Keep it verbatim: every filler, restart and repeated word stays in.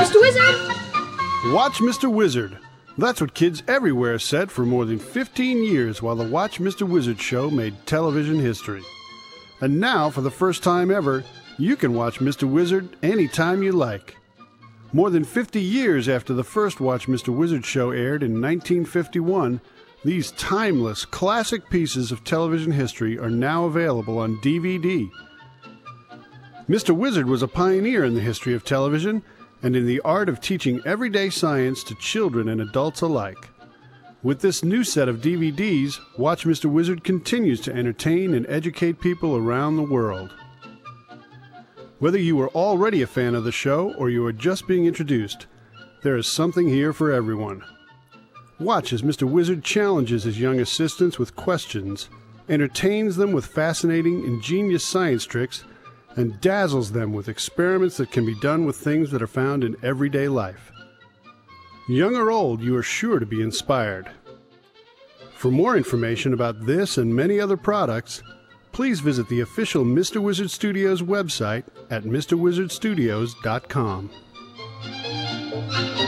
Mister Wizard? Watch Mister Wizard. That's what kids everywhere said for more than fifteen years while the Watch Mister Wizard show made television history. And now, for the first time ever, you can watch Mister Wizard anytime you like. More than fifty years after the first Watch Mister Wizard show aired in nineteen fifty-one, these timeless, classic pieces of television history are now available on D V D. Mister Wizard was a pioneer in the history of television and in the art of teaching everyday science to children and adults alike. With this new set of D V Ds, Watch Mister Wizard continues to entertain and educate people around the world. Whether you are already a fan of the show or you are just being introduced, there is something here for everyone. Watch as Mister Wizard challenges his young assistants with questions, entertains them with fascinating, ingenious science tricks, and dazzles them with experiments that can be done with things that are found in everyday life. Young or old, you are sure to be inspired. For more information about this and many other products, please visit the official Mister Wizard Studios website at Mr Wizard Studios dot com.